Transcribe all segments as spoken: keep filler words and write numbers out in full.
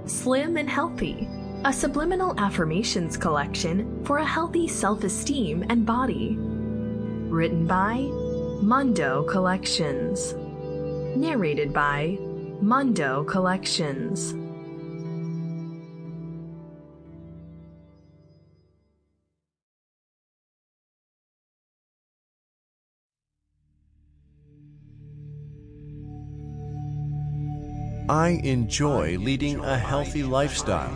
Slim and Healthy, a subliminal affirmations collection for a healthy self-esteem and body. Written by Mundo Collections. Narrated by Mundo Collections. I enjoy leading a healthy lifestyle.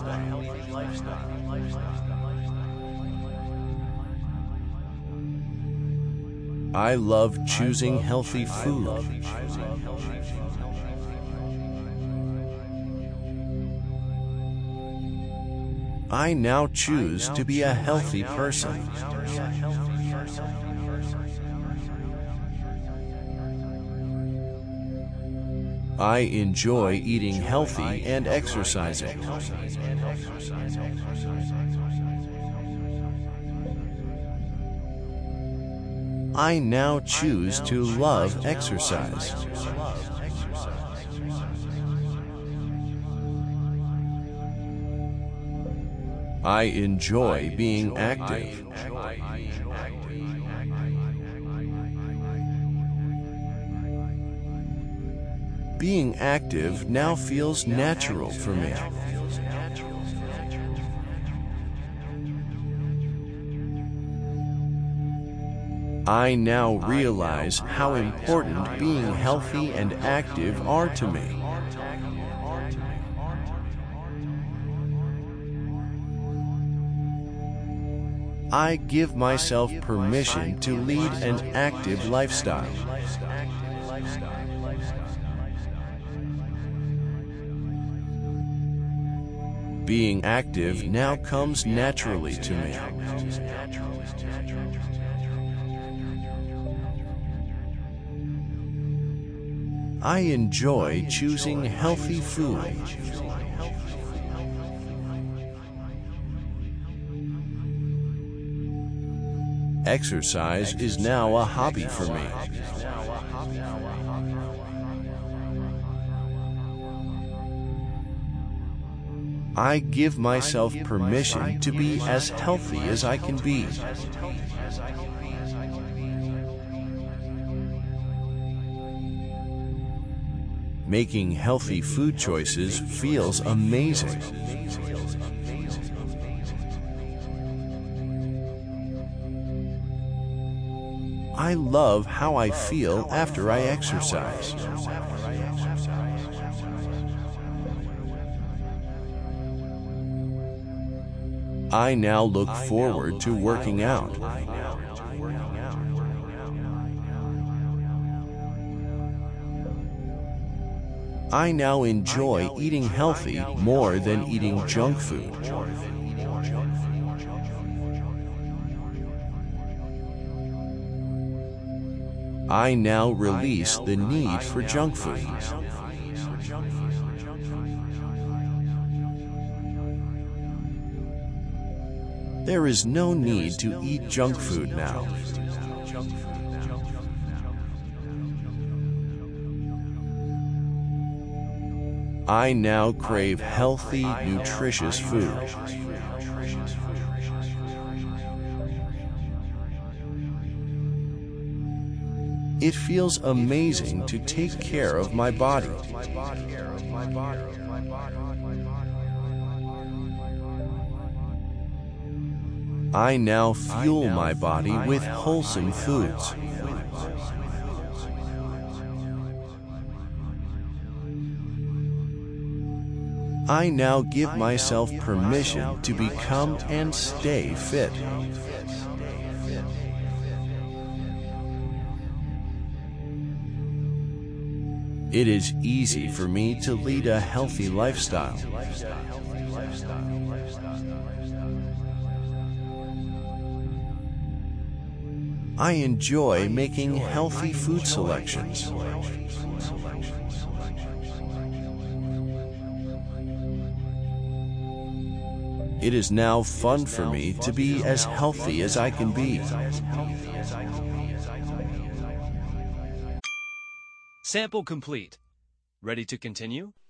I love choosing healthy food. I now choose to be a healthy person. I enjoy eating healthy and exercising. I now choose to love exercise. I enjoy being active. Being active now feels natural for me. I now realize how important being healthy and active are to me. I give myself permission to lead an active lifestyle. Being active now comes naturally to me. I enjoy choosing healthy food. Exercise is now a hobby for me. I give myself permission to be as healthy as I can be. Making healthy food choices feels amazing. I love how I feel after I exercise. I now look forward to working out. I now enjoy eating healthy more than eating junk food. I now release the need for junk food. There is no need to eat junk food now. I now crave healthy, nutritious food. It feels amazing to take care of my body. I now fuel my body with wholesome foods. I now give myself permission to become and stay fit. It is easy for me to lead a healthy lifestyle. I enjoy making healthy food selections. It is now fun for me to be as healthy as I can be. Sample complete. Ready to continue?